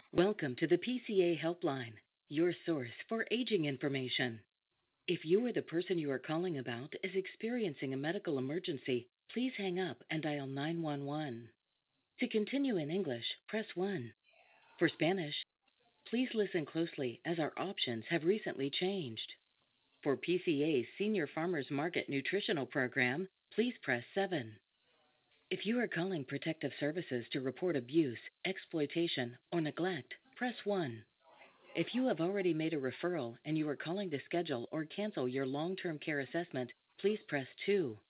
Welcome to the PCA Helpline, your source for aging information. If you or the person you are calling about is experiencing a medical emergency, please hang up and dial 911. To continue in English, press 1. For Spanish, please listen closely as our options have recently changed. For PCA's Senior Farmers Market Nutritional Program, please press 7. If you are calling Protective Services to report abuse, exploitation, or neglect, press 1. If you have already made a referral and you are calling to schedule or cancel your long-term care assessment, please press 2.